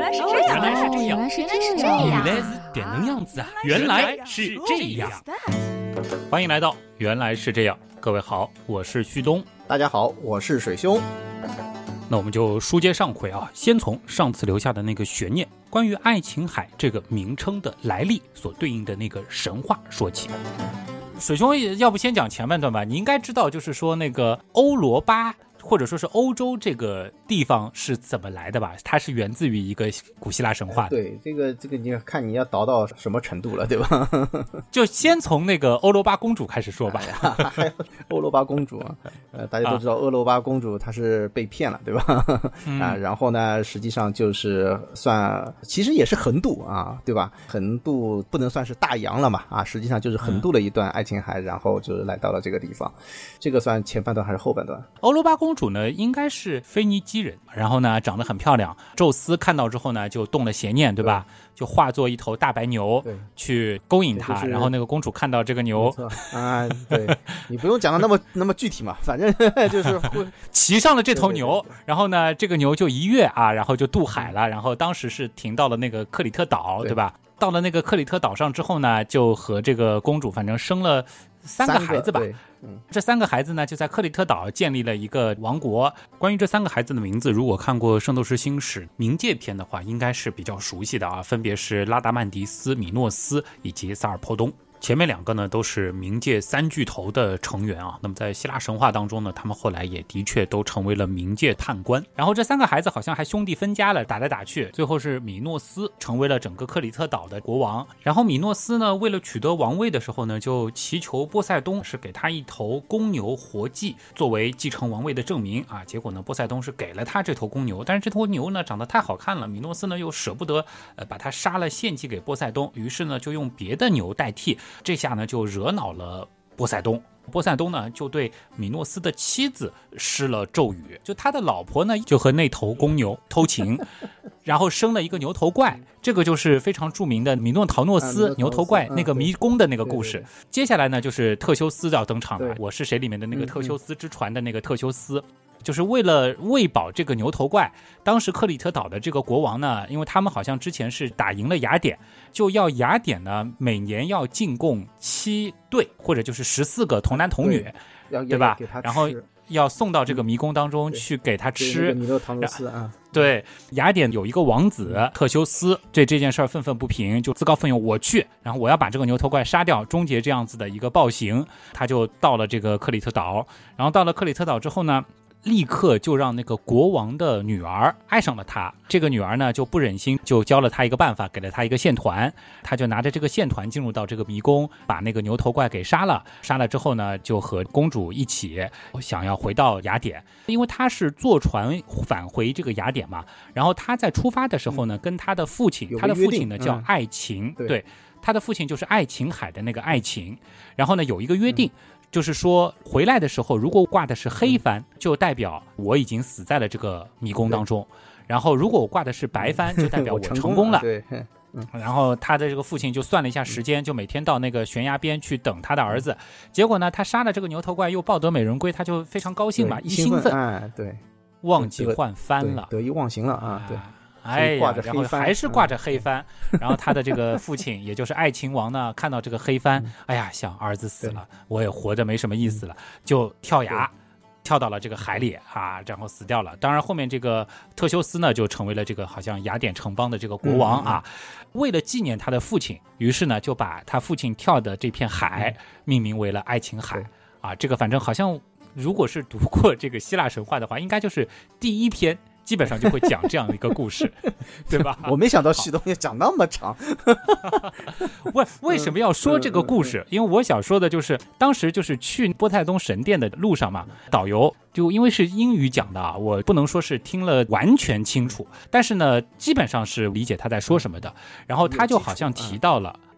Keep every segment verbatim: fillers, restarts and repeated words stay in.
来是这样， 原来是这样， 原来是这样， 原来是点能样子啊！原来是这样。欢迎来到原来是这样，各位好，我是旭东。 大家好，我是水兄。 那我们就书接上回啊，先从上次留下的那个悬念，关于爱琴海这个名称的来历所对应的那个神话说起。水兄，要不先讲前半段吧？你应该知道，就是说那个欧罗巴或者说是欧洲这个地方是怎么来的吧？它是源自于一个古希腊神话的。 对，这个这个你看你要倒到什么程度了，对吧？ 就先从那个欧罗巴公主开始说吧。 还有欧罗巴公主啊，呃，大家都知道欧罗巴公主她是被骗了，对吧？ 嗯、 啊，然后呢，实际上就是算，其实也是横渡啊，对吧？横渡不能算是大洋了嘛，啊，实际上就是横渡了一段爱琴海，嗯、然后就是来到了这个地方。这个算前半段还是后半段？ 欧罗巴公主。公主呢应该是腓尼基人，然后呢长得很漂亮，宙斯看到之后呢就动了邪念，对吧？对，就化作一头大白牛去勾引她，就是、然后那个公主看到这个牛啊，对，你不用讲的那么那么具体嘛，反正就是骑上了这头牛，对对对对，然后呢这个牛就一跃啊，然后就渡海了，然后当时是停到了那个克里特岛， 对, 对吧？到了那个克里特岛上之后呢，就和这个公主反正生了三个孩子吧。嗯、这三个孩子呢就在克里特岛建立了一个王国。关于这三个孩子的名字，如果看过《圣斗士星矢》冥界篇的话，应该是比较熟悉的啊，分别是拉达曼迪斯、米诺斯以及萨尔坡东。前面两个呢都是冥界三巨头的成员啊，那么在希腊神话当中呢，他们后来也的确都成为了冥界判官。然后这三个孩子好像还兄弟分家了，打来打去，最后是米诺斯成为了整个克里特岛的国王。然后米诺斯呢为了取得王位的时候呢，就祈求波塞冬是给他一头公牛活祭作为继承王位的证明啊。结果呢波塞冬是给了他这头公牛，但是这头牛呢长得太好看了，米诺斯呢又舍不得呃把它杀了献祭给波塞冬，于是呢就用别的牛代替。这下呢就惹恼了波塞冬，波塞冬呢就对米诺斯的妻子施了咒语，就他的老婆呢就和那头公牛偷情，然后生了一个牛头怪，这个就是非常著名的米诺陶诺斯牛头怪那个迷宫的那个故事。接下来呢就是特修斯要登场了，我是谁里面的那个特修斯之船的那个特修斯。就是为了喂饱这个牛头怪，当时克里特岛的这个国王呢，因为他们好像之前是打赢了雅典，就要雅典呢每年要进贡七对或者就是十四个童男童女， 对, 对吧？然后要送到这个迷宫当中去给他吃。 米诺陶诺斯啊， 对，雅典有一个王子特修斯对这件事愤愤不平，就自告奋勇我去，然后我要把这个牛头怪杀掉，终结这样子的一个暴行。他就到了这个克里特岛，然后到了克里特岛之后呢，立刻就让那个国王的女儿爱上了他。这个女儿呢就不忍心，就教了他一个办法，给了他一个线团，他就拿着这个线团进入到这个迷宫，把那个牛头怪给杀了。杀了之后呢，就和公主一起想要回到雅典，因为他是坐船返回这个雅典嘛。然后他在出发的时候呢，跟他的父亲，他的父亲呢叫爱琴，嗯、对，他的父亲就是爱琴海的那个爱琴。然后呢有一个约定。嗯，就是说回来的时候如果挂的是黑帆，就代表我已经死在了这个迷宫当中，然后如果我挂的是白帆，就代表我成功了。 对， 然后他的这个父亲就算了一下时间，就每天到那个悬崖边去等他的儿子。结果呢他杀了这个牛头怪又抱得美人归，他就非常高兴嘛，一兴奋， 哎，对， 忘记换帆了， 得意忘形了啊，对。 哎呀，然后还是挂着黑帆，嗯、然后他的这个父亲，也就是爱琴王呢，看到这个黑帆，嗯、哎呀，想儿子死了，我也活着没什么意思了，就跳崖，跳到了这个海里啊，然后死掉了。当然后面这个特修斯呢，就成为了这个好像雅典城邦的这个国王啊。嗯、为了纪念他的父亲，于是呢就把他父亲跳的这片海命名为了爱琴海啊。这个反正好像如果是读过这个希腊神话的话，应该就是第一篇。基本上就会讲这样一个故事，对吧？ 我没想到旭东也讲那么长。 为为什么要说这个故事？因为我想说的就是，当时就是去波塞冬神殿的路上嘛，导游就因为是英语讲的啊，我不能说是听了完全清楚，但是呢，基本上是理解他在说什么的。然后他就好像提到了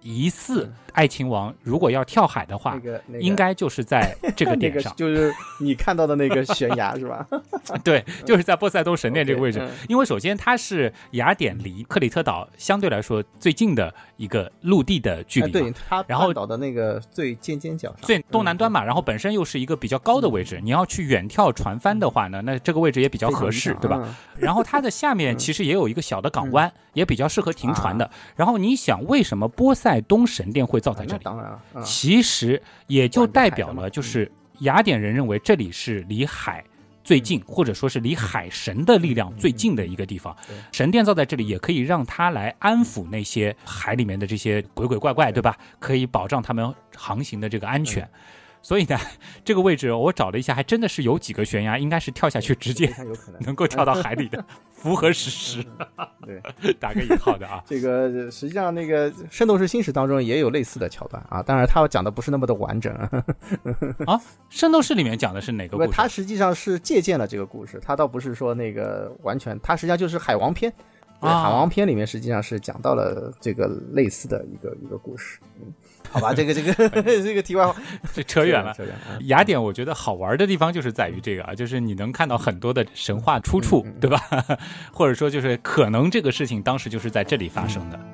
疑似爱琴王如果要跳海的话， 那个那个、 应该就是在这个点上， 那个就是你看到的那个悬崖是吧？ 对，就是在波塞冬神殿这个位置。 okay, 嗯、 因为首先它是雅典离克里特岛相对来说最近的一个陆地的距离、哎， 对，它半岛的那个最尖尖角上， 最东南端嘛、嗯，然后本身又是一个比较高的位置，嗯、你要去远眺船帆的话呢，那这个位置也比较合适，对吧？嗯、然后它的下面其实也有一个小的港湾，嗯、也比较适合停船的。啊、然后你想，为什么波塞冬神殿会造在这里？ 当然了，嗯、 其实也就代表了，就是雅典人认为这里是离海最近、嗯、或者说是离海神的力量最近的一个地方、嗯、神殿造在这里也可以让他来安抚那些海里面的这些鬼鬼怪怪，对吧？可以保障他们航行的这个安全、嗯、所以呢这个位置我找了一下，还真的是有几个悬崖应该是跳下去直接能够跳到海里的符合事实对，打个引号的啊。 这个实际上那个《圣斗士星矢》当中也有类似的桥段啊，当然他讲的不是那么的完整啊。 《圣斗士》里面讲的是哪个故事？ 他实际上是借鉴了这个故事，他倒不是说那个完全，他实际上就是海王篇。对，海王篇里面实际上是讲到了这个类似的一个一个故事。嗯，好吧，这个这个这个题外话， 这扯远了。 扯远了。 雅典我觉得好玩的地方就是在于这个啊，就是你能看到很多的神话出处，嗯、对吧？或者说就是可能这个事情当时就是在这里发生的。嗯、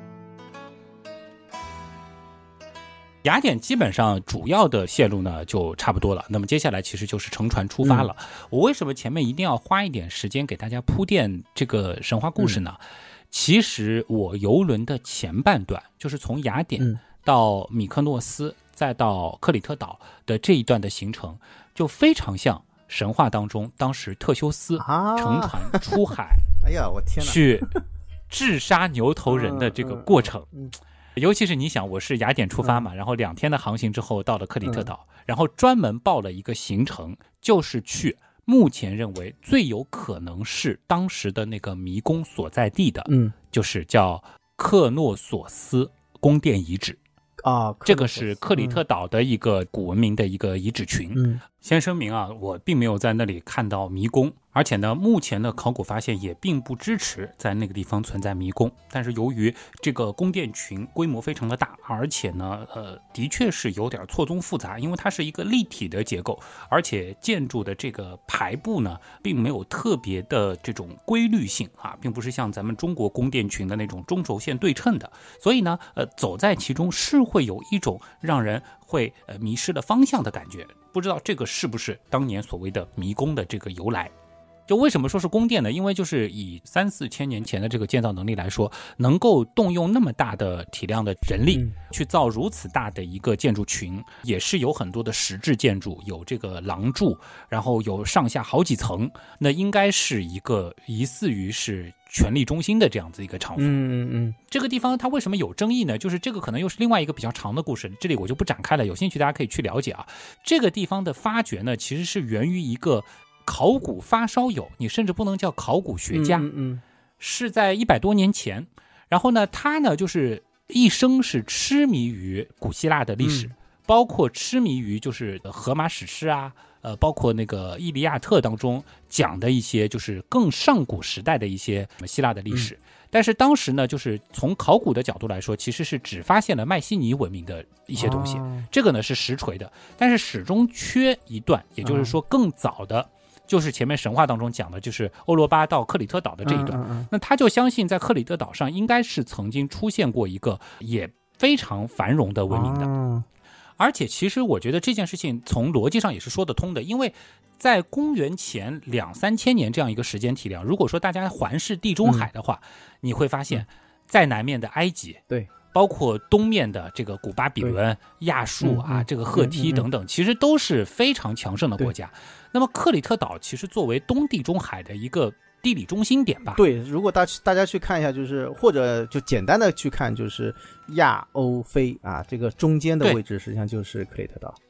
雅典基本上主要的线路呢就差不多了，那么接下来其实就是乘船出发了。嗯、我为什么前面一定要花一点时间给大家铺垫这个神话故事呢？嗯、其实我游轮的前半段，就是从雅典到米克诺斯、嗯、再到克里特岛的这一段的行程，就非常像神话当中当时特修斯乘船出海，啊、 哎呀，我天哪， 去治杀牛头人的这个过程。嗯嗯嗯尤其是你想，我是雅典出发嘛，嗯、然后两天的航行之后到了克里特岛，嗯、然后专门报了一个行程，就是去目前认为最有可能是当时的那个迷宫所在地的，嗯，就是叫克诺索斯宫殿遗址啊， 这个是克里特岛的一个古文明的一个遗址群。嗯，先声明啊，我并没有在那里看到迷宫。而且呢，目前的考古发现也并不支持在那个地方存在迷宫。但是由于这个宫殿群规模非常的大，而且呢，呃，的确是有点错综复杂，因为它是一个立体的结构，而且建筑的这个排布呢，并没有特别的这种规律性啊，并不是像咱们中国宫殿群的那种中轴线对称的。所以呢，呃，走在其中是会有一种让人会呃迷失了方向的感觉。不知道这个是不是当年所谓的迷宫的这个由来？就为什么说是宫殿呢？因为就是以三四千年前的这个建造能力来说，能够动用那么大的体量的人力去造如此大的一个建筑群，也是有很多的石质建筑，有这个廊柱，然后有上下好几层，那应该是一个疑似于是权力中心的这样子一个场所。 嗯嗯嗯， 这个地方它为什么有争议呢？就是这个可能又是另外一个比较长的故事，这里我就不展开了，有兴趣大家可以去了解啊。这个地方的发掘呢，其实是源于一个考古发烧友，你甚至不能叫考古学家， 嗯嗯， 是在一百多年前。然后呢，他呢就是一生是痴迷于古希腊的历史，嗯、包括痴迷于就是荷马史诗啊，呃，包括那个《伊利亚特》当中讲的一些就是更上古时代的一些希腊的历史。嗯、但是当时呢，就是从考古的角度来说，其实是只发现了迈锡尼文明的一些东西，哦、这个呢是实锤的，但是始终缺一段，也就是说更早的。哦就是前面神话当中讲的，就是欧罗巴到克里特岛的这一段，嗯嗯嗯那他就相信在克里特岛上应该是曾经出现过一个也非常繁荣的文明的。 哦、 而且其实我觉得这件事情从逻辑上也是说得通的，因为在公元前两三千年这样一个时间体量，如果说大家环视地中海的话，嗯、你会发现在南面的埃及， 对。 包括东面的这个古巴比伦、亚述啊，这个赫梯等等，其实都是非常强盛的国家。那么克里特岛其实作为东地中海的一个地理中心点吧。 对，如果大大家去看一下，就是或者就简单的去看，就是亚欧非啊，这个中间的位置实际上就是克里特岛。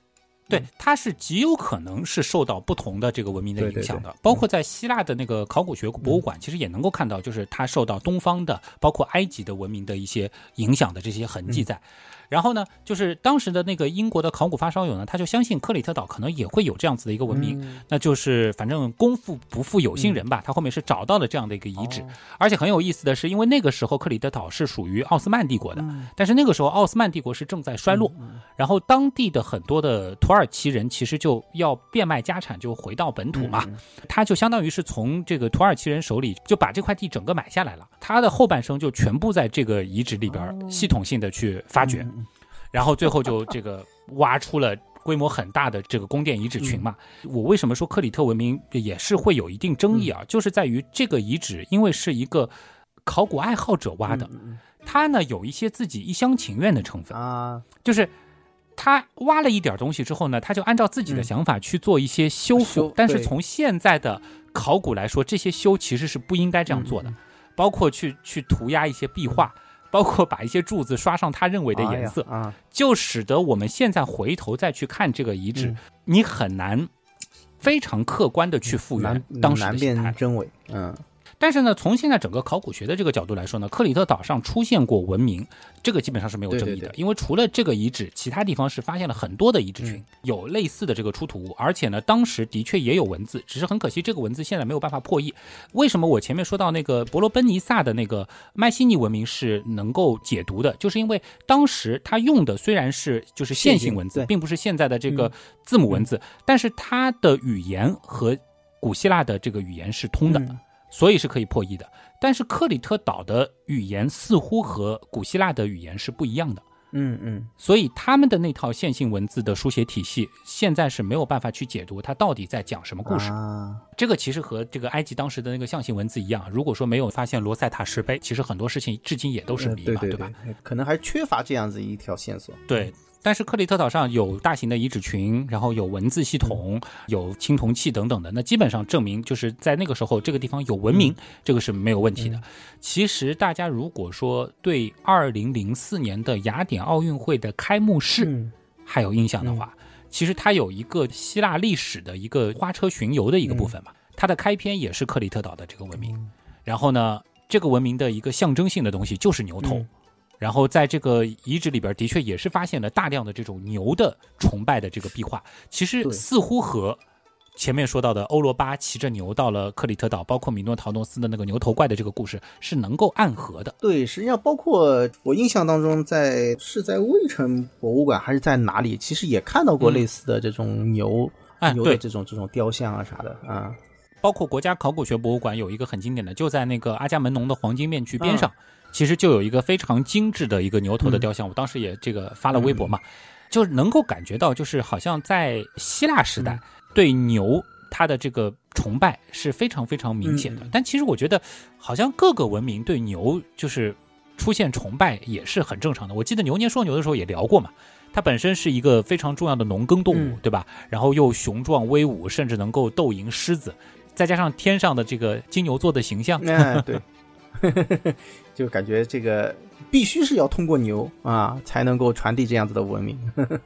对，它是极有可能是受到不同的这个文明的影响的， 对对对， 包括在希腊的那个考古学博物馆，其实也能够看到，就是它受到东方的，包括埃及的文明的一些影响的这些痕迹在。嗯，然后呢，就是当时的那个英国的考古发烧友呢，他就相信克里特岛可能也会有这样子的一个文明，嗯、那就是反正功夫不负有心人吧，嗯、他后面是找到了这样的一个遗址，哦、而且很有意思的是，因为那个时候克里特岛是属于奥斯曼帝国的，嗯、但是那个时候奥斯曼帝国是正在衰落，嗯、然后当地的很多的土耳其人其实就要变卖家产，就回到本土嘛，嗯、他就相当于是从这个土耳其人手里就把这块地整个买下来了，他的后半生就全部在这个遗址里边系统性的去发掘。哦，嗯，然后最后就这个挖出了规模很大的这个宫殿遗址群嘛。嗯、我为什么说克里特文明也是会有一定争议啊？嗯、就是在于这个遗址，因为是一个考古爱好者挖的，嗯、他呢有一些自己一厢情愿的成分啊，就是他挖了一点东西之后呢，他就按照自己的想法去做一些修复，嗯、但是从现在的考古来说，这些修其实是不应该这样做的，嗯、包括去去涂鸦一些壁画。嗯，包括把一些柱子刷上他认为的颜色，哎啊、就使得我们现在回头再去看这个遗址，嗯、你很难非常客观的去复原当时的形态， 难辨真伪。嗯， 但是呢，从现在整个考古学的这个角度来说呢，克里特岛上出现过文明，这个基本上是没有争议的，对对对，因为除了这个遗址，其他地方是发现了很多的遗址群，嗯、有类似的这个出土物，而且呢，当时的确也有文字，只是很可惜这个文字现在没有办法破译。为什么我前面说到那个伯罗奔尼撒的那个迈锡尼文明是能够解读的，就是因为当时他用的虽然是就是线性文字，并不是现在的这个字母文字，嗯、但是它的语言和古希腊的这个语言是通的。嗯，所以是可以破译的，但是克里特岛的语言似乎和古希腊的语言是不一样的， 嗯嗯， 所以他们的那套线性文字的书写体系，现在是没有办法去解读它到底在讲什么故事。啊，这个其实和这个埃及当时的那个象形文字一样，如果说没有发现罗塞塔石碑，其实很多事情至今也都是谜嘛， 呃、对, 对, 对, 对吧？ 可能还缺乏这样子一条线索。 对。但是克里特岛上有大型的遗址群，然后有文字系统，有青铜器等等的，那基本上证明就是在那个时候这个地方有文明，嗯、这个是没有问题的。嗯、其实大家如果说对二零零四年的雅典奥运会的开幕式还有印象的话，嗯、其实它有一个希腊历史的一个花车巡游的一个部分嘛，嗯、它的开篇也是克里特岛的这个文明，嗯、然后呢，这个文明的一个象征性的东西就是牛头。嗯，然后在这个遗址里边的确也是发现了大量的这种牛的崇拜的这个壁画，其实似乎和前面说到的欧罗巴骑着牛到了克里特岛，包括米诺陶诺斯的那个牛头怪的这个故事是能够暗合的。 对，实际上包括我印象当中在是在卫城博物馆还是在哪里，其实也看到过类似的这种牛、嗯、牛的这种、哎、这种雕像啊啥的啊。 包括国家考古学博物馆有一个很经典的，就在那个阿伽门农的黄金面具边上、嗯，其实就有一个非常精致的一个牛头的雕像，嗯、我当时也这个发了微博嘛，嗯、就是能够感觉到，就是好像在希腊时代、嗯、对牛它的这个崇拜是非常非常明显的。嗯、但其实我觉得，好像各个文明对牛就是出现崇拜也是很正常的。我记得牛年说牛的时候也聊过嘛，它本身是一个非常重要的农耕动物，嗯、对吧？然后又雄壮威武，甚至能够斗赢狮子，再加上天上的这个金牛座的形象， 哎，对。就感觉这个必须是要通过牛啊，才能够传递这样子的文明。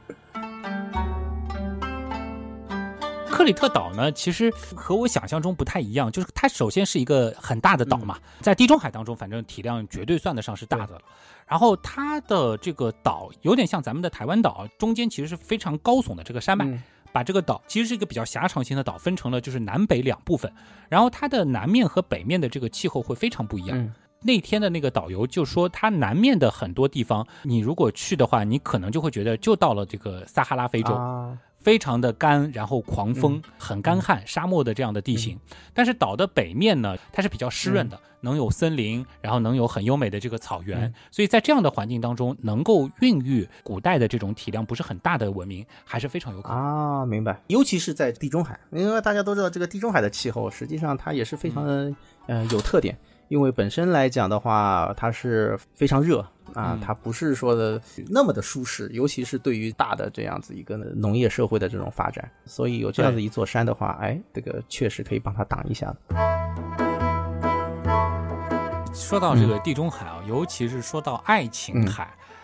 克里特岛呢，其实和我想象中不太一样，就是它首先是一个很大的岛嘛，嗯、在地中海当中，反正体量绝对算得上是大的了。然后它的这个岛有点像咱们的台湾岛，中间其实是非常高耸的这个山脉。嗯，把这个岛其实是一个比较狭长型的岛，分成了就是南北两部分，然后它的南面和北面的这个气候会非常不一样。嗯、那天的那个导游就说，它南面的很多地方，你如果去的话，你可能就会觉得就到了这个撒哈拉非洲。啊，非常的干，然后狂风，嗯、很干旱，嗯、沙漠的这样的地形。嗯、但是岛的北面呢，它是比较湿润的，嗯、能有森林，然后能有很优美的这个草原。嗯、所以在这样的环境当中，能够孕育古代的这种体量不是很大的文明，还是非常有可能啊。明白。尤其是在地中海，因为大家都知道这个地中海的气候，实际上它也是非常的、嗯、呃有特点。因为本身来讲的话，它是非常热啊，它不是说的那么的舒适，尤其是对于大的这样子一个农业社会的这种发展，所以有这样子一座山的话，哎，这个确实可以帮它挡一下的。 说到这个地中海啊，嗯、尤其是说到爱琴海。嗯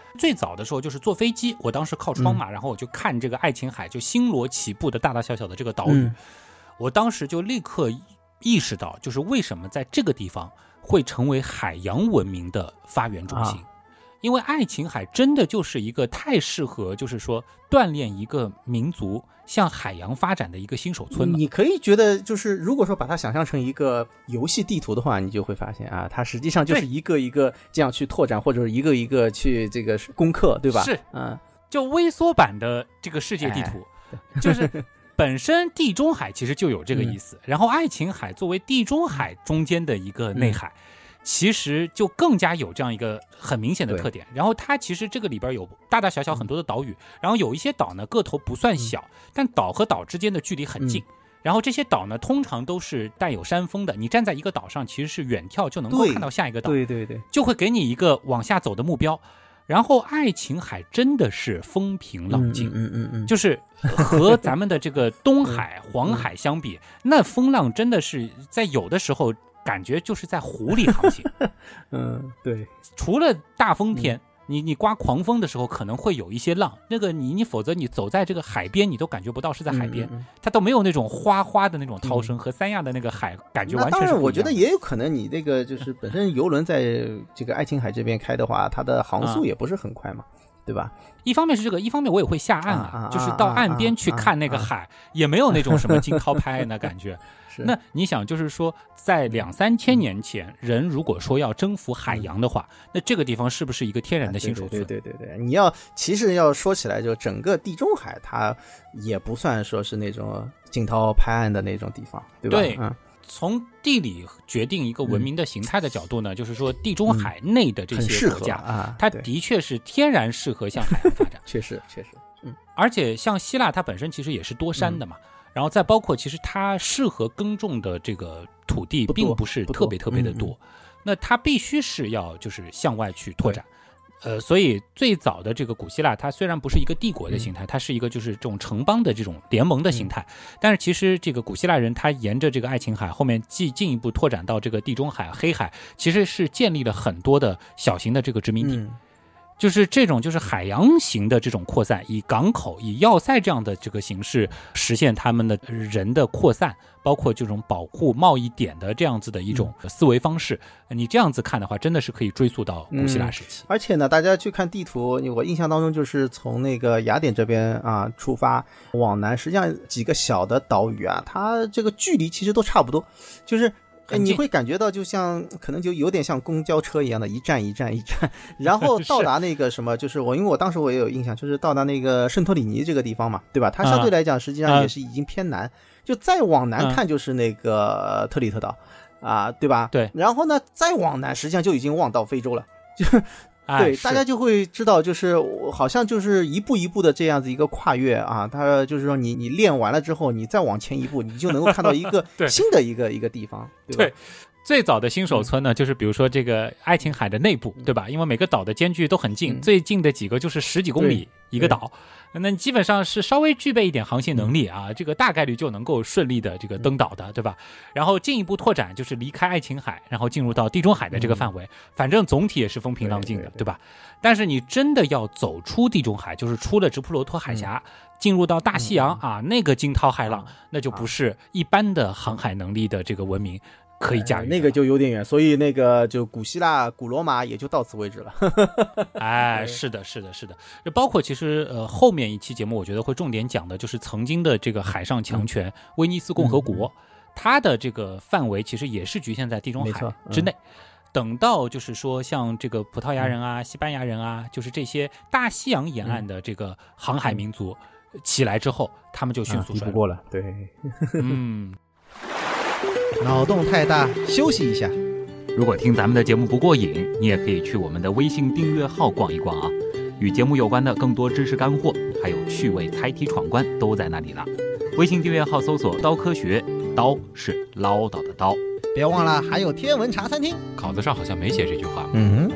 最早的时候就是坐飞机，我当时靠窗嘛，嗯、然后我就看这个爱琴海就星罗棋布的大大小小的这个岛屿，嗯、我当时就立刻意识到，就是为什么在这个地方会成为海洋文明的发源中心。啊，因为爱琴海真的就是一个太适合，就是说锻炼一个民族向海洋发展的一个新手村了。 你可以觉得，就是如果说把它想象成一个游戏地图的话，你就会发现啊，它实际上就是一个一个这样去拓展，或者一个一个去这个攻克，对吧？ 是， 嗯， 就微缩版的这个世界地图，哎、就是本身地中海其实就有这个意思，嗯、然后爱琴海作为地中海中间的一个内海。嗯，其实就更加有这样一个很明显的特点，然后它其实这个里边有大大小小很多的岛屿，然后有一些岛呢个头不算小，嗯、但岛和岛之间的距离很近，嗯、然后这些岛呢通常都是带有山峰的，你站在一个岛上其实是远眺就能够看到下一个岛， 对对对， 就会给你一个往下走的目标。然后爱琴海真的是风平浪静， 嗯嗯嗯嗯， 就是和咱们的这个东海、黄海相比，那风浪真的是在有的时候感觉就是在湖里航行。 嗯，对。 除了大风天，嗯、你你刮狂风的时候可能会有一些浪，那个你你否则你走在这个海边，你都感觉不到是在海边，嗯嗯、它都没有那种哗哗的那种涛声，嗯、和三亚的那个海感觉完全是不一样的。 那当然，我觉得也有可能你那个就是本身游轮在这个爱琴海这边开的话，它的航速也不是很快嘛。嗯，对吧？ 一方面是这个，一方面我也会下岸啊，啊就是到岸边去看那个海，啊啊啊、也没有那种什么惊涛拍那感觉。那你想，就是说，在两三千年前，嗯、人如果说要征服海洋的话，嗯、那这个地方是不是一个天然的新手村？ 对对对对对，你要其实要说起来，就整个地中海，它也不算说是那种惊涛拍岸的那种地方，对吧？ 对， 嗯。 从地理决定一个文明的形态的角度呢，嗯、就是说地中海内的这些国家， 嗯啊、 它的确是天然适合向海洋发展。 确实，确实，嗯， 而且像希腊，它本身其实也是多山的嘛，嗯、然后再包括其实它适合耕种的这个土地并不是特别特别的多，多嗯嗯那它必须是要就是向外去拓展。呃，所以最早的这个古希腊，它虽然不是一个帝国的形态，它是一个就是这种城邦的这种联盟的形态，但是其实这个古希腊人他沿着这个爱琴海后面进进一步拓展到这个地中海、黑海，其实是建立了很多的小型的这个殖民地。嗯就是这种就是海洋型的这种扩散，以港口、以要塞这样的这个形式实现他们的人的扩散，包括这种保护贸易点的这样子的一种思维方式。嗯、你这样子看的话，真的是可以追溯到古希腊时期。 嗯、而且呢，大家去看地图，我印象当中就是从那个雅典这边啊出发往南，实际上几个小的岛屿啊，它这个距离其实都差不多，就是。你会感觉到就像可能就有点像公交车一样的一站一站一站，然后到达那个什么，就是我因为我当时我也有印象，就是到达那个圣托里尼这个地方嘛，对吧？它相对来讲实际上也是已经偏南，嗯、就再往南看就是那个特里特岛啊，对吧？ 对。 然后呢，再往南实际上就已经望到非洲了，就。对，大家就会知道，就是好像就是一步一步的这样子一个跨越啊，它就是说你你练完了之后，你再往前一步，你就能够看到一个新的一个一个地方，对吧？ 对，最早的新手村呢，就是比如说这个爱琴海的内部，对吧？因为每个岛的间距都很近，嗯、最近的几个就是十几公里一个岛。那基本上是稍微具备一点航行能力啊，这个大概率就能够顺利的这个登岛的，对吧？然后进一步拓展就是离开爱琴海，然后进入到地中海的这个范围，反正总体也是风平浪静的， 对, 对, 对, 对吧？但是你真的要走出地中海，就是出了直布罗陀海峡，嗯、进入到大西洋啊，那个惊涛骇浪，那就不是一般的航海能力的这个文明可以驾驭、 哎，那个就有点远，所以那个就古希腊、古罗马也就到此为止了。 哎，是的，是的，是的。包括其实呃后面一期节目，我觉得会重点讲的就是曾经的这个海上强权、嗯、威尼斯共和国，嗯、它的这个范围其实也是局限在地中海之内。嗯、等到就是说像这个葡萄牙人啊、嗯、西班牙人啊，就是这些大西洋沿岸的这个航海民族起来之后，他们就迅速衰落、啊、 敌不过了。对， 嗯。 脑洞太大，休息一下。 如果听咱们的节目不过瘾，你也可以去我们的微信订阅号逛一逛啊，与节目有关的更多知识干货，还有趣味猜题闯关都在那里了。微信订阅号搜索刀科学，刀是唠叨的刀。 别忘了还有天文茶餐厅， 稿子上好像没写这句话。 嗯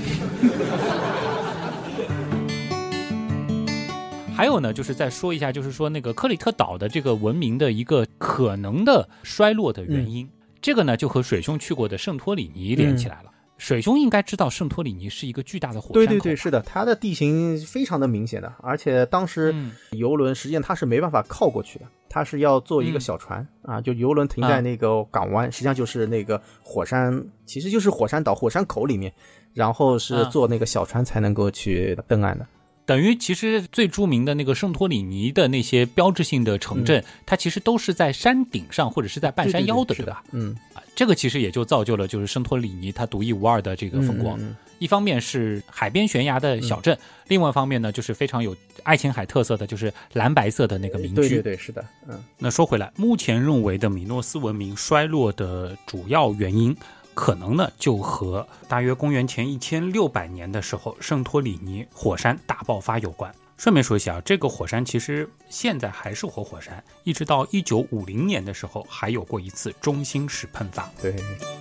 还有呢，就是再说一下，就是说那个克里特岛的这个文明的一个可能的衰落的原因，嗯、这个呢就和水兄去过的圣托里尼连起来了。嗯、 水兄应该知道圣托里尼是一个巨大的火山口。 对对对，是的，它的地形非常的明显的，而且当时游轮实际上它是没办法靠过去的，它是要坐一个小船、嗯、啊，就游轮停在那个港湾、啊、实际上就是那个火山，其实就是火山岛火山口里面，然后是坐那个小船才能够去登岸的。 等于其实最著名的那个圣托里尼的那些标志性的城镇、嗯、它其实都是在山顶上或者是在半山腰的， 对, 对, 对, 对吧？嗯， 这个其实也就造就了就是圣托里尼它独一无二的这个风光、嗯嗯、一方面是海边悬崖的小镇、嗯、另外一方面呢就是非常有爱琴海特色的就是蓝白色的那个民居。 对对对，是的。嗯， 那说回来，目前认为的米诺斯文明衰落的主要原因可能呢就和大约公元前一千六百年的时候圣托里尼火山大爆发有关。顺便说一下，这个火山其实现在还是活火山，一直到一九五零年的时候还有过一次中心式喷发。 对。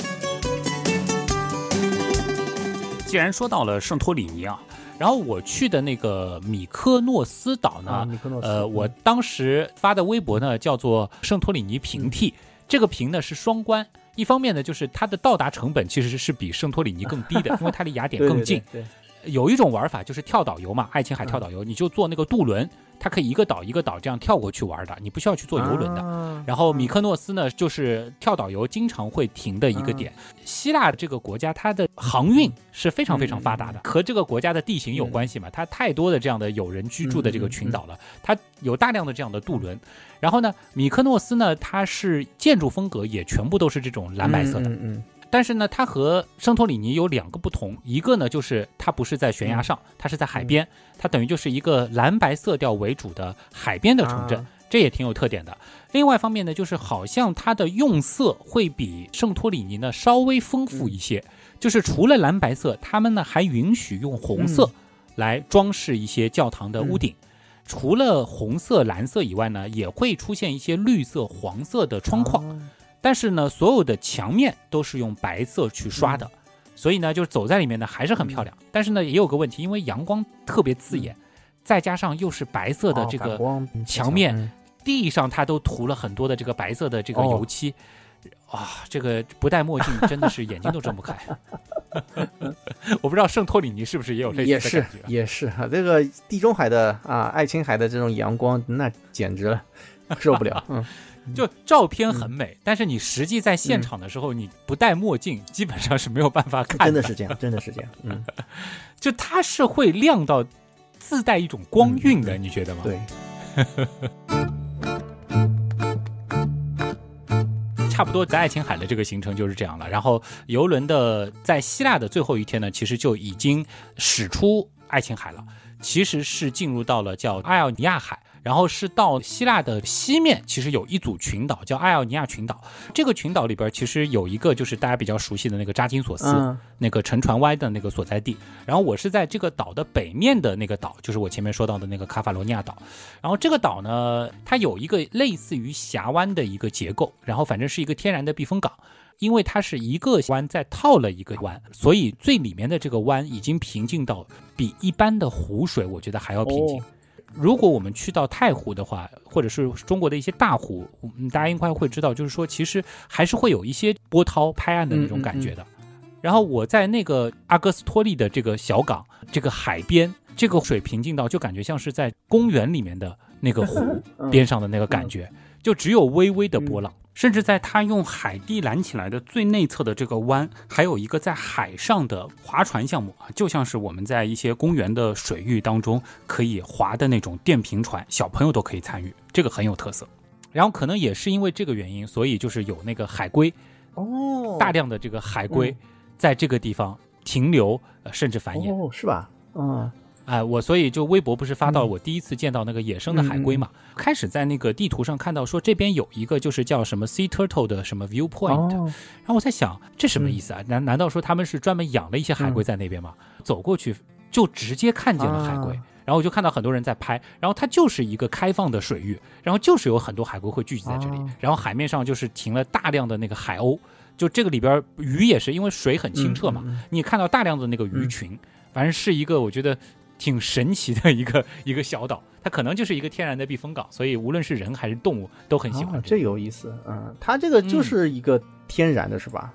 既然说到了圣托里尼啊，然后我去的那个米科诺斯岛呢、啊、米科诺斯呃，我当时发的微博呢叫做圣托里尼平替、嗯、这个平呢是双关，一方面呢就是它的到达成本其实是比圣托里尼更低的因为它离雅典更近。 对对对对， 有一种玩法就是跳岛游嘛，爱琴海跳岛游、嗯、你就坐那个渡轮，它可以一个岛一个岛这样跳过去玩的，你不需要去坐游轮的、啊、然后米科诺斯呢就是跳岛游经常会停的一个点、啊、希腊这个国家它的航运是非常非常发达的、嗯、和这个国家的地形有关系嘛、嗯、它太多的这样的有人居住的这个群岛了、嗯、它有大量的这样的渡轮。然后呢米科诺斯呢它是建筑风格也全部都是这种蓝白色的。嗯嗯嗯，但是呢它和圣托里尼有两个不同，一个呢就是它不是在悬崖上，它是在海边，它等于就是一个蓝白色调为主的海边的城镇、啊、这也挺有特点的。另外一方面呢就是好像它的用色会比圣托里尼呢稍微丰富一些、嗯、就是除了蓝白色，他们呢还允许用红色来装饰一些教堂的屋顶、嗯，除了红色蓝色以外呢也会出现一些绿色黄色的窗框、啊，但是呢所有的墙面都是用白色去刷的、嗯、所以呢就是走在里面呢还是很漂亮、嗯、但是呢也有个问题，因为阳光特别刺眼、嗯、再加上又是白色的这个墙面、哦、地上它都涂了很多的这个白色的这个油漆、哦、啊，这个不戴墨镜真的是眼睛都睁不开我不知道圣托里尼是不是也有类似的感觉。 也是也是，这个地中海的啊爱琴海的这种阳光那简直了受不了嗯， 就照片很美、嗯、但是你实际在现场的时候、嗯、你不戴墨镜基本上是没有办法看的。 真的是这样，真的是这样。嗯， 就它是会亮到自带一种光晕的、嗯、你觉得吗？ 对差不多在爱琴海的这个行程就是这样了。然后游轮的在希腊的最后一天呢，其实就已经驶出爱琴海了，其实是进入到了叫艾奥尼亚海，然后是到希腊的西面，其实有一组群岛叫艾奥尼亚群岛。这个群岛里边其实有一个就是大家比较熟悉的那个扎金索斯、嗯、那个沉船湾的那个所在地。然后我是在这个岛的北面的那个岛，就是我前面说到的那个卡法罗尼亚岛。然后这个岛呢它有一个类似于峡湾的一个结构，然后反正是一个天然的避风港，因为它是一个湾再套了一个湾，所以最里面的这个湾已经平静到比一般的湖水我觉得还要平静、哦。如果我们去到太湖的话，或者是中国的一些大湖，大家应该会知道，就是说其实还是会有一些波涛拍岸的那种感觉的。嗯嗯嗯，然后我在那个阿哥斯托利的这个小港，这个海边，这个水平静到就感觉像是在公园里面的那个湖边上的那个感觉，就只有微微的波浪。甚至在它用海地拦起来的最内侧的这个湾，还有一个在海上的划船项目啊，就像是我们在一些公园的水域当中可以划的那种电瓶船，小朋友都可以参与，这个很有特色。然后可能也是因为这个原因，所以就是有那个海龟哦，大量的这个海龟在这个地方停留，呃、甚至繁衍哦，是吧？嗯。 哎，我所以就微博不是发到我第一次见到那个野生的海龟嘛、嗯、开始在那个地图上看到说这边有一个就是叫什么 Sea Turtle 的什么 Viewpoint、哦、然后我在想这什么意思啊？难难道说他们是专门养了一些海龟在那边吗、嗯、走过去就直接看见了海龟、啊、然后我就看到很多人在拍，然后它就是一个开放的水域，然后就是有很多海龟会聚集在这里、啊、然后海面上就是停了大量的那个海鸥，就这个里边鱼也是因为水很清澈嘛、嗯嗯、你看到大量的那个鱼群、嗯、反正是一个我觉得挺神奇的一个一个小岛，它可能就是一个天然的避风港，所以无论是人还是动物都很喜欢、 啊、这有意思。嗯，它这个就是一个天然的、嗯、是吧？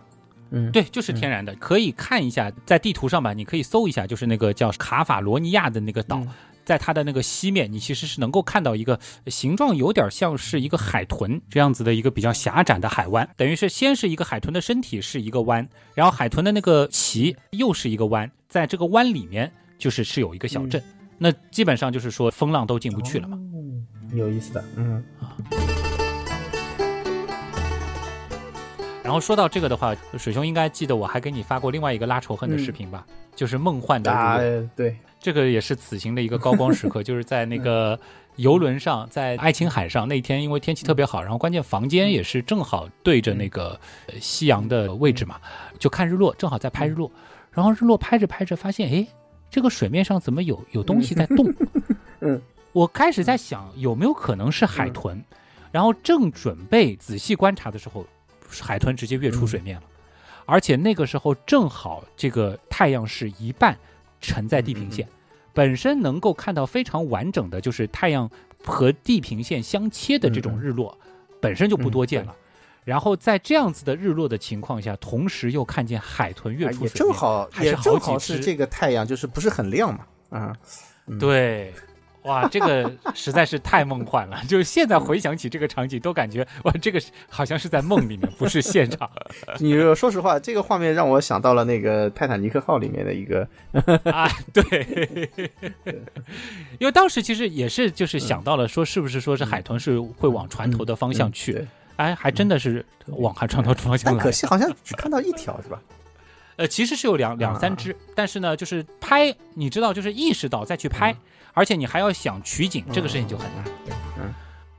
嗯， 对，就是天然的，嗯、可以看一下，在地图上吧，你可以搜一下，就是那个叫卡法罗尼亚的那个岛。嗯，在它的那个西面，你其实是能够看到一个形状有点像是一个海豚这样子的一个比较狭窄的海湾，等于是先是一个海豚的身体是一个湾，然后海豚的那个鳍又是一个湾，在这个湾里面就是是有一个小镇，嗯、那基本上就是说风浪都进不去了嘛。 哦，有意思的，嗯。 然后说到这个的话，水兄应该记得我还给你发过另外一个拉仇恨的视频吧，嗯、就是梦幻的日落、 啊。对， 这个也是此行的一个高光时刻，就是在那个游轮上，在爱琴海上那天，因为天气特别好，然后关键房间也是正好对着那个夕阳的位置嘛，就看日落，正好在拍日落。然后日落拍着拍着，发现哎，这个水面上怎么有有东西在动？嗯，我开始在想有没有可能是海豚，然后正准备仔细观察的时候。海豚直接跃出水面了、嗯、而且那个时候正好这个太阳是一半沉在地平线、嗯、本身能够看到非常完整的就是太阳和地平线相切的这种日落、嗯、本身就不多见了、嗯、然后在这样子的日落的情况下，同时又看见海豚跃出水面、啊、 也正好也正好是这个太阳就是不是很亮嘛啊、 嗯，对，哇，这个实在是太梦幻了！就是现在回想起这个场景，都感觉哇，这个好像是在梦里面，不是现场。 你说实话，这个画面让我想到了那个《泰坦尼克号》里面的一个啊，对，因为当时其实也是就是想到了说，是不是说是海豚是会往船头的方向去？嗯嗯、哎，还真的是往海船头方向来。 但可惜好像只看到一条，是吧？ 呃，其实是有两两三只，但是呢，就是拍，你知道，就是意识到再去拍，嗯、而且你还要想取景，这个事情就很难。嗯。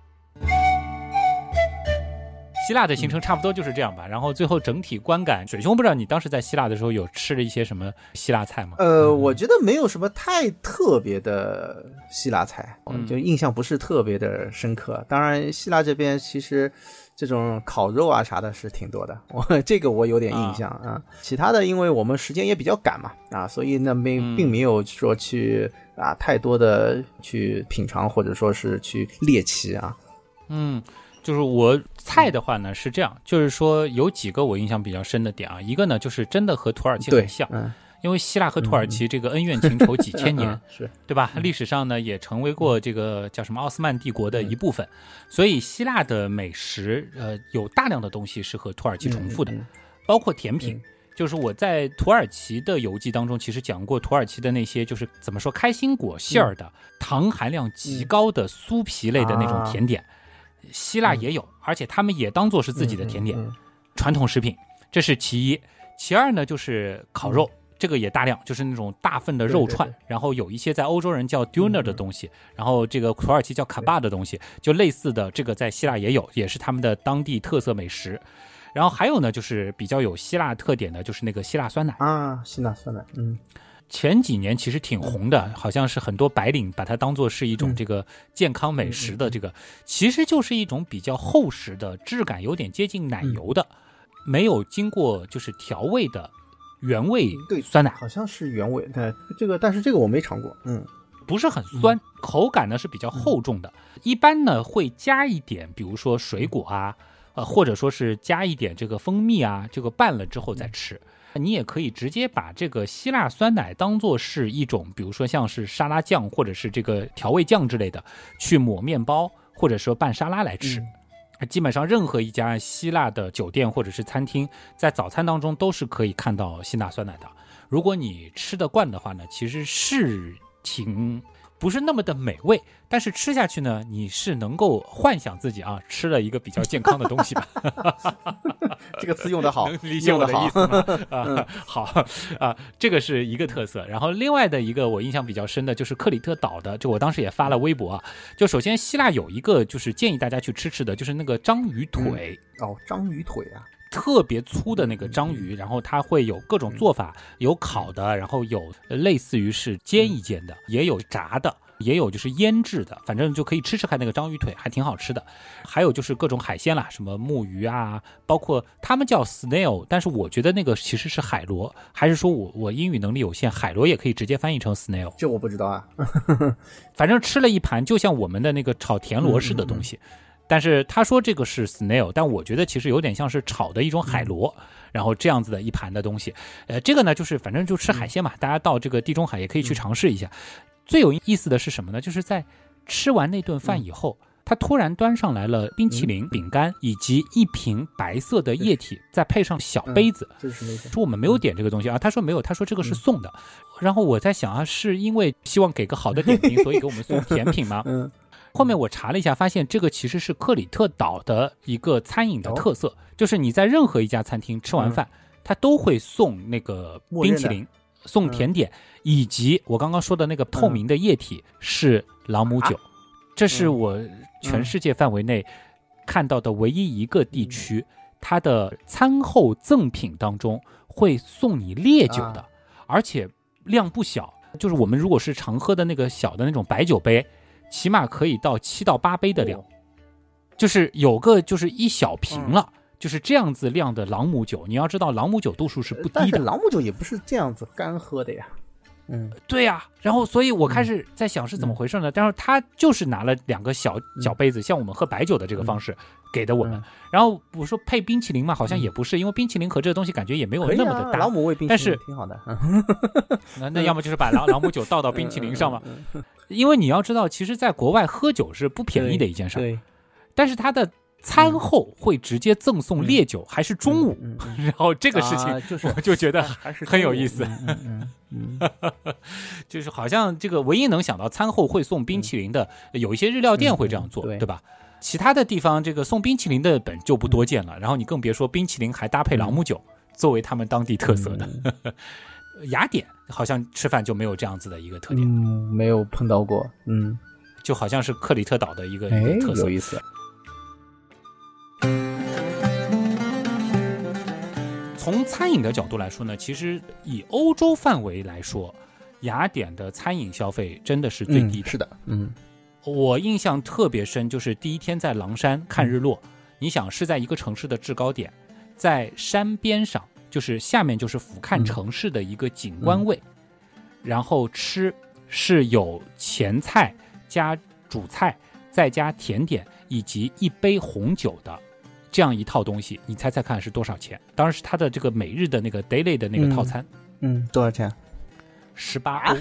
希腊的行程差不多就是这样吧，然后最后整体观感，水兄不知道你当时在希腊的时候有吃了一些什么希腊菜吗？ 呃，我觉得没有什么太特别的希腊菜，嗯、就印象不是特别的深刻。当然，希腊这边其实这种烤肉啊啥的是挺多的，我这个我有点印象 啊, 啊。其他的，因为我们时间也比较赶嘛，啊，所以呢没并没有说去啊太多的去品尝或者说是去猎奇啊。 嗯。就是我菜的话呢是这样，就是说有几个我印象比较深的点啊，一个呢就是真的和土耳其很像，嗯、因为希腊和土耳其这个恩怨情仇几千年， 嗯、是对吧？历史上呢也成为过这个叫什么奥斯曼帝国的一部分，所以希腊的美食呃有大量的东西是和土耳其重复的，嗯、包括甜品。嗯就是我在土耳其的游记当中，其实讲过土耳其的那些，就是怎么说开心果馅儿的、嗯、糖含量极高的酥皮类的那种甜点。啊希腊也有、嗯、而且他们也当作是自己的甜点、嗯嗯嗯、传统食品，这是其一。其二呢就是烤肉、嗯、这个也大量，就是那种大份的肉串，对对对，然后有一些在欧洲人叫 döner 的东西、嗯、然后这个土耳其叫卡巴的东西，就类似的这个在希腊也有，也是他们的当地特色美食。然后还有呢就是比较有希腊特点的就是那个希腊酸奶啊，希腊酸奶，嗯， 前几年其实挺红的，好像是很多白领把它当作是一种这个健康美食的这个，其实就是一种比较厚实的质感有点接近奶油的，没有经过就是调味的原味酸奶， 好像是原味，对这个，但是这个我没尝过，嗯， 不是很酸，口感呢是比较厚重的，一般呢会加一点，比如说水果啊，呃或者说是加一点这个蜂蜜啊，这个拌了之后再吃。你也可以直接把这个希腊酸奶当作是一种，比如说像是沙拉酱或者是这个调味酱之类的，去抹面包或者说拌沙拉来吃。嗯、基本上任何一家希腊的酒店或者是餐厅，在早餐当中都是可以看到希腊酸奶的。如果你吃得惯的话呢，其实是挺不是那么的美味，但是吃下去呢，你是能够幻想自己啊吃了一个比较健康的东西吧。 这个词用得好， 能理解我的意思吗？啊、嗯，好啊，这个是一个特色。然后另外的一个我印象比较深的就是克里特岛的，就我当时也发了微博啊。就首先希腊有一个就是建议大家去吃吃的，就是那个章鱼腿。 嗯、哦，章鱼腿啊。 特别粗的那个章鱼，然后它会有各种做法，有烤的，然后有类似于是煎一煎的，也有炸的，也有就是腌制的，反正就可以吃吃看那个章鱼腿，还挺好吃的。还有就是各种海鲜啦，什么木鱼啊，包括他们叫 snail， 但是我觉得那个其实是海螺，还是说我我英语能力有限，海螺也可以直接翻译成 snail？ 这我不知道啊。 反正吃了一盘，就像我们的那个炒田螺似的东西。嗯嗯嗯，但是他说这个是 snail， 但我觉得其实有点像是炒的一种海螺，嗯、 然后这样子的一盘的东西，呃，这个呢就是反正就吃海鲜嘛，嗯、大家到这个地中海也可以去尝试一下。嗯、最有意思的是什么呢？就是在吃完那顿饭以后。嗯他突然端上来了冰淇淋、饼干以及一瓶白色的液体，再配上小杯子。 嗯、 说我们没有点这个东西啊，他说没有，他说这个是送的。嗯、然后我在想啊，是因为希望给个好的点评，所以给我们送甜品吗？嗯。后面我查了一下，发现这个其实是克里特岛的一个餐饮的特色，哦、就是你在任何一家餐厅吃完饭，嗯、他都会送那个冰淇淋、送甜点，嗯、以及我刚刚说的那个透明的液体是朗姆酒。啊，这是我全世界范围内看到的唯一一个地区，它的餐后赠品当中会送你烈酒的，而且量不小。就是我们如果是常喝的那个小的那种白酒杯，起码可以到七到八杯的量，就是有个就是一小瓶了，就是这样子量的朗姆酒。你要知道，朗姆酒度数是不低的， 但是朗姆酒也不是这样子干喝的呀。 嗯，对呀、啊，然后所以我开始在想是怎么回事呢？嗯、但是他就是拿了两个小小杯子，像我们喝白酒的这个方式给的我们。嗯、然后我说配冰淇淋嘛，好像也不是，因为冰淇淋和这个东西感觉也没有那么的搭。 啊、朗姆味冰淇淋挺好的。 那那要么就是把朗朗姆酒倒到冰淇淋上嘛。因为你要知道，其实在国外喝酒是不便宜的一件事。 对。 但是它的餐后会直接赠送烈酒，嗯、还是中午， 嗯嗯嗯、 然后这个事情我就觉得很有意思。 嗯嗯嗯、 就是好像这个唯一能想到餐后会送冰淇淋的，嗯、有一些日料店会这样做， 嗯、对, 对吧？其他的地方这个送冰淇淋的本就不多见了，嗯、然后你更别说冰淇淋还搭配朗姆酒，嗯、作为他们当地特色的。嗯、雅典好像吃饭就没有这样子的一个特点， 嗯，没有碰到过，嗯， 就好像是克里特岛的一个, 一个特色， 有意思。 从餐饮的角度来说呢，其实以欧洲范围来说，雅典的餐饮消费真的是最低的。 嗯、是的，嗯， 我印象特别深，就是第一天在狼山看日落，嗯、你想是在一个城市的制高点，在山边上，就是下面就是俯瞰城市的一个景观位，嗯、然后吃是有前菜加主菜再加甜点以及一杯红酒的。这样一套东西，你猜猜看是多少钱？当然是它的这个每日的那个 daily 的那个套餐。 嗯，嗯多少钱？ 十八欧。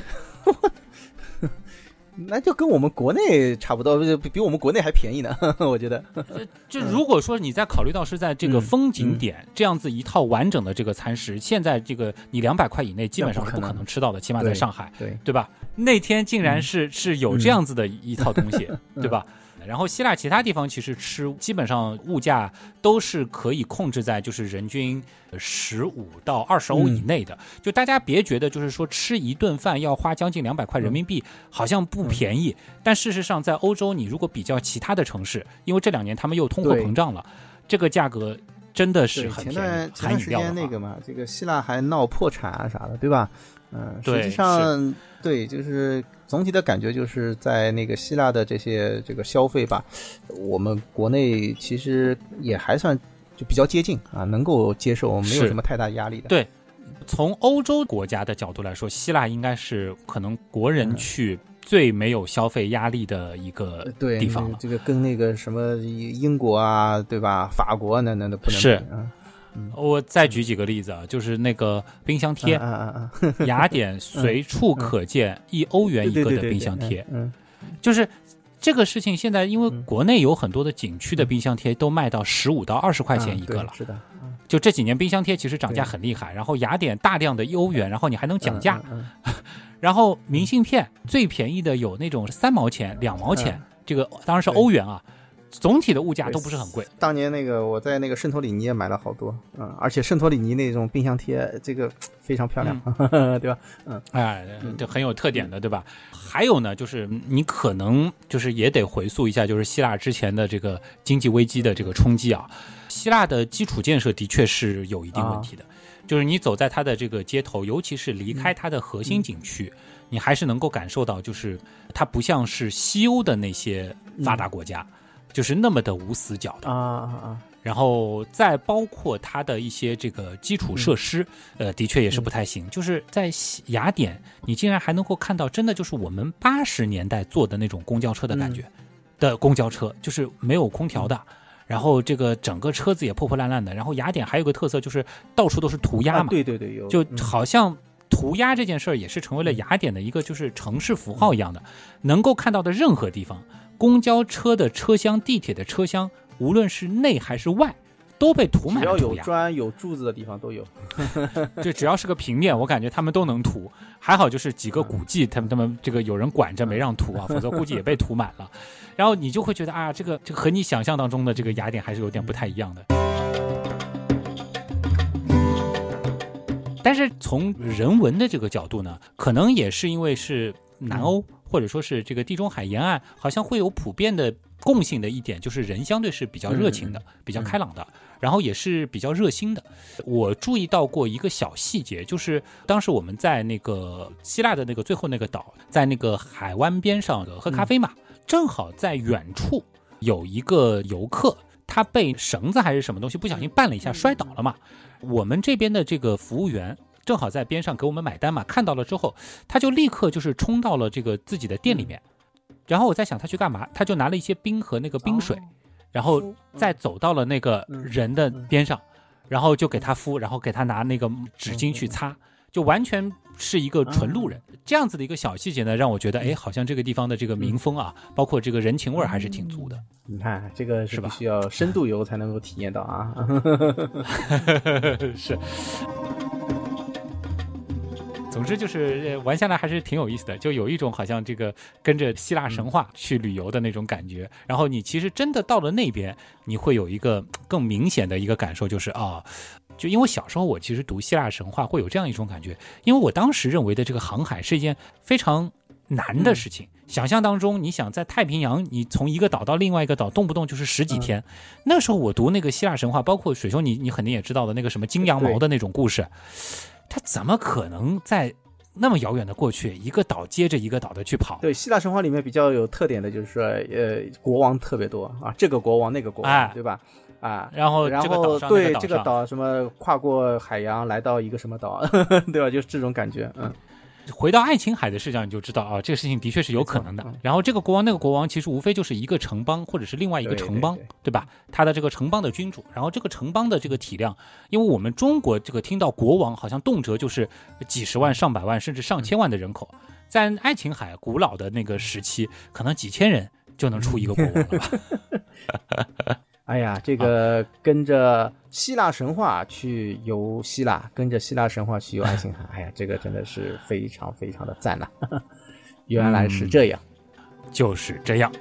那就跟我们国内差不多，比我们国内还便宜呢，我觉得。 就如果说你在考虑到是在这个风景点、嗯、这样子一套完整的这个餐食，现在这个你两百块以内基本上是不可能吃到的，起码在上海， 对 对, 对吧？那天竟然是、嗯、是有这样子的一套东西，嗯、对吧？然后希腊其他地方其实吃基本上物价都是可以控制在就是人均十五到二十欧以内的，嗯、就大家别觉得就是说吃一顿饭要花将近两百块人民币，嗯、好像不便宜，嗯、但事实上在欧洲你如果比较其他的城市，因为这两年他们又通货膨胀了，这个价格真的是很便宜。 前段前段时间那个嘛，这个希腊还闹破产啊啥的，对吧？嗯，实际上对，就是总体的感觉就是在那个希腊的这些这个消费吧，我们国内其实也还算就比较接近啊，能够接受，没有什么太大压力的。 对，从欧洲国家的角度来说，希腊应该是可能国人去最没有消费压力的一个地方了。 对，这个跟那个什么英国啊，对吧？法国那那那不能比是。我再举几个例子啊，就是那个冰箱贴， 啊啊啊、 雅典随处可见一欧元一个的冰箱贴，就是这个事情现在因为国内有很多的景区的冰箱贴都卖到十五到二十块钱一个了， 是的， 就这几年冰箱贴其实涨价很厉害，然后雅典大量的一欧元，然后你还能讲价，然后明信片最便宜的有那种三毛钱、两毛钱，这个当然是欧元啊。总体的物价都不是很贵。 当年那个我在那个圣托里尼也买了好多，嗯，而且圣托里尼那种冰箱贴，这个非常漂亮，嗯、对吧？嗯， 哎，这很有特点的，对吧？还有呢，就是你可能就是也得回溯一下，就是希腊之前的这个经济危机的这个冲击啊。希腊的基础建设的确是有一定问题的，啊、就是你走在它的这个街头，尤其是离开它的核心景区，嗯、你还是能够感受到，就是它不像是西欧的那些发达国家。嗯，就是那么的无死角的啊啊啊！ 然后再包括它的一些这个基础设施，嗯、呃，的确也是不太行。嗯、就是在雅典，你竟然还能够看到，真的就是我们八十年代坐的那种公交车的感觉、嗯、的公交车，就是没有空调的， 然后这个整个车子也破破烂烂的。然后雅典还有个特色就是到处都是涂鸦嘛， 啊、对对对，有， 就好像涂鸦这件事儿也是成为了雅典的一个就是城市符号一样的，能够看到的任何地方，公交车的车厢、地铁的车厢，无论是内还是外，都被涂满了涂鸦。 只要有砖有柱子的地方都有， 就只要是个平面，我感觉他们都能涂。还好就是几个古迹，他们他们这个有人管着没让涂啊，否则估计也被涂满了。然后你就会觉得啊，这个这个和你想象当中的这个雅典还是有点不太一样的。但是从人文的这个角度呢，可能也是因为是南欧、嗯、或者说是这个地中海沿岸，好像会有普遍的共性的一点，就是人相对是比较热情的、嗯、比较开朗的、嗯、然后也是比较热心的。我注意到过一个小细节，就是当时我们在那个希腊的那个最后那个岛，在那个海湾边上喝咖啡嘛、嗯、正好在远处有一个游客，他被绳子还是什么东西不小心绊了一下摔倒了嘛。我们这边的这个服务员正好在边上给我们买单嘛，看到了之后他就立刻就是冲到了这个自己的店里面、嗯、然后我在想他去干嘛，他就拿了一些冰和那个冰水、哦、然后再走到了那个人的边上、嗯嗯、然后就给他敷，然后给他拿那个纸巾去擦、嗯、就完全是一个纯路人、嗯、这样子的一个小细节呢，让我觉得哎，好像这个地方的这个民风啊、嗯、包括这个人情味还是挺足的。 你看这个是必须要深度游才能够体验到啊。 是，总之就是玩下来还是挺有意思的，就有一种好像这个跟着希腊神话去旅游的那种感觉、嗯、然后你其实真的到了那边，你会有一个更明显的一个感受，就是啊、哦，就因为小时候我其实读希腊神话会有这样一种感觉，因为我当时认为的这个航海是一件非常难的事情、嗯、想象当中你想在太平洋你从一个岛到另外一个岛动不动就是十几天、嗯、那时候我读那个希腊神话，包括水兄你你肯定也知道的那个什么金羊毛的那种故事，他怎么可能在那么遥远的过去一个岛接着一个岛的去跑。 对，希腊神话里面比较有特点的就是说呃，国王特别多啊，这个国王那个国王、哎、对吧啊， 然后然后对这个岛什么跨过海洋来到一个什么岛对吧，就是这种感觉。嗯， 回到爱琴海的视角你就知道啊，这个事情的确是有可能的、嗯、然后这个国王那个国王其实无非就是一个城邦或者是另外一个城邦， 对, 对, 对, 对吧，他的这个城邦的君主，然后这个城邦的这个体量，因为我们中国这个听到国王好像动辄就是几十万上百万甚至上千万的人口、嗯、在爱琴海古老的那个时期可能几千人就能出一个国王了吧。 哎呀，这个跟着希腊神话去游希腊，跟着希腊神话去游爱琴海，哎呀，这个真的是非常非常的赞呐、啊！原来是这样、 嗯，就是这样。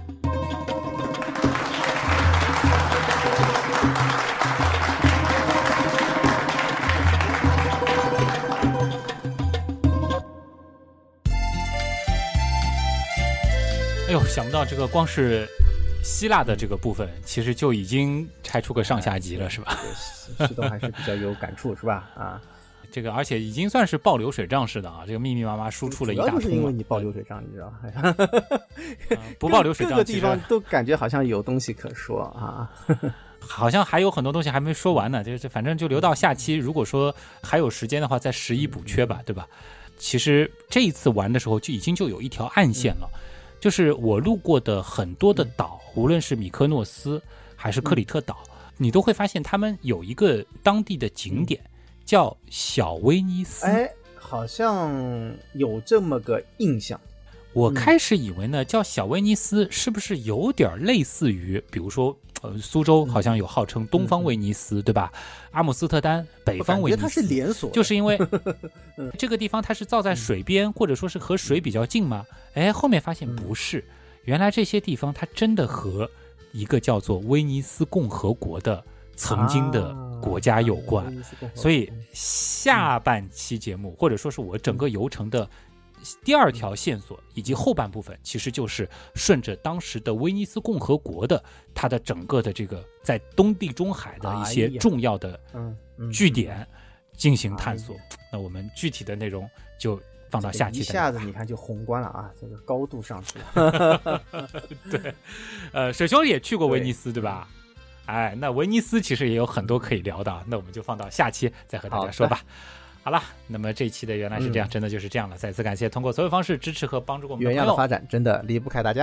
哎呦，想不到这个光是希腊的这个部分其实就已经拆出个上下集了、哎、是吧？ 石头还是比较有感触是吧？啊， 这个而且已经算是报流水账式的啊，这个密密麻麻输出了一大通。 主要就是因为你报流水账，你知道吗？ 嗯、不报流水账， 各个地方都感觉好像有东西可说啊。 好像还有很多东西还没说完呢，就是反正就留到下期，如果说还有时间的话再拾遗补缺吧，对吧？其实这一次玩的时候就已经就有一条暗线了、嗯、就是我路过的很多的岛、嗯、无论是米科诺斯还是克里特岛、嗯、你都会发现他们有一个当地的景点、嗯、叫小威尼斯。 哎，好像有这么个印象。 我开始以为呢、嗯、叫小威尼斯是不是有点类似于比如说呃，苏州好像有号称东方威尼斯、嗯、对吧？阿姆斯特丹北方威尼斯， 它是连锁， 就是因为这个地方它是造在水边、嗯、或者说是和水比较近嘛。哎，后面发现不是、嗯、原来这些地方它真的和一个叫做威尼斯共和国的曾经的国家有关、啊、所以下半期节目、嗯、或者说是我整个游程的第二条线索以及后半部分，其实就是顺着当时的威尼斯共和国的它的整个的这个在东地中海的一些重要的据点进行探索、哎嗯嗯、那我们具体的内容就放到下期再、 这个、一下子你看就宏观了啊，这个高度上去了对，呃，水兄也去过威尼斯 对, 对吧？哎，那威尼斯其实也有很多可以聊的，那我们就放到下期再和大家说吧。好了，那么这一期的原来是这样、嗯、真的就是这样了。再次感谢通过所有方式支持和帮助我们的原样的发展真的离不开大家。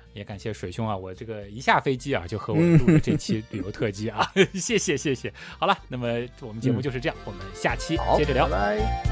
也感谢水兄啊，我这个一下飞机啊就和我录了这期旅游特辑啊，谢谢谢谢。好了，那么我们节目就是这样，我们下期接着聊。 拜拜。